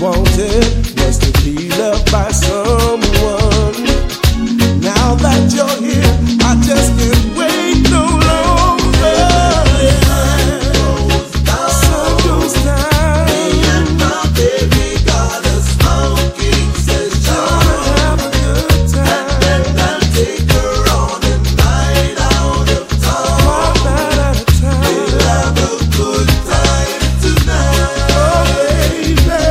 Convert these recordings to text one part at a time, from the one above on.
wanted was to be loved by someone. Now that you're here, I just can't wait no longer. Sun goes down. Me and my baby got a smoking session. Have a good time. And then I'll take her on a night out of town. We'll have a good time tonight. Oh, baby.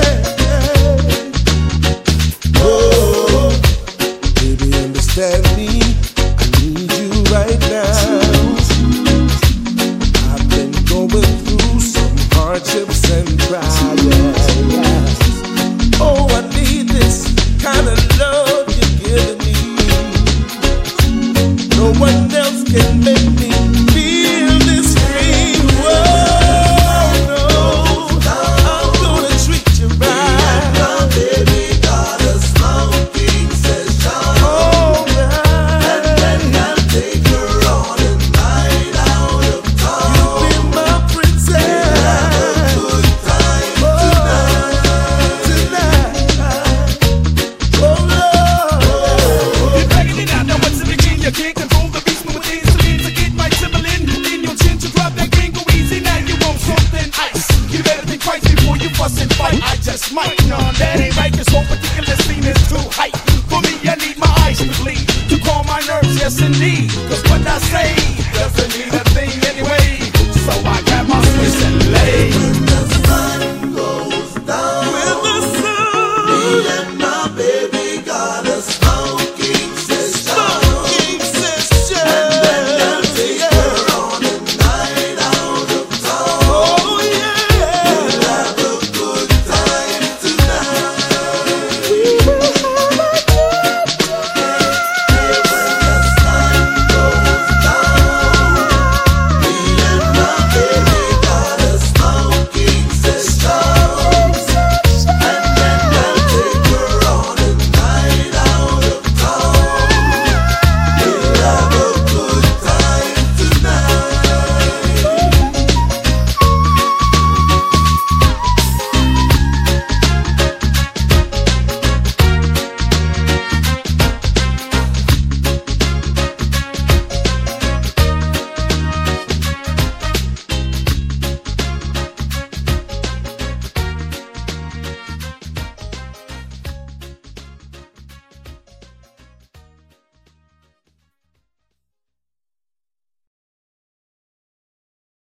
Oh, baby, understand me. I need you right now. I've been going through some hardships and trials. Oh, I need this kind of love you're giving me. No one else can make me feel this way. Whoa, no, I'm gonna treat you right. My baby got a smoking session. Oh, right. And then I'll take her on a night out of town. You'll be my princess. We'll have a good time tonight. Oh, Lord. You're dragging it out, now once it begin, you can't control the beast from within. So means to get right sibling in your chin to drop that green, go easy. Now you want something ice. You better think twice before you fuss and fight. I just might, no, that ain't right. This whole particular scene is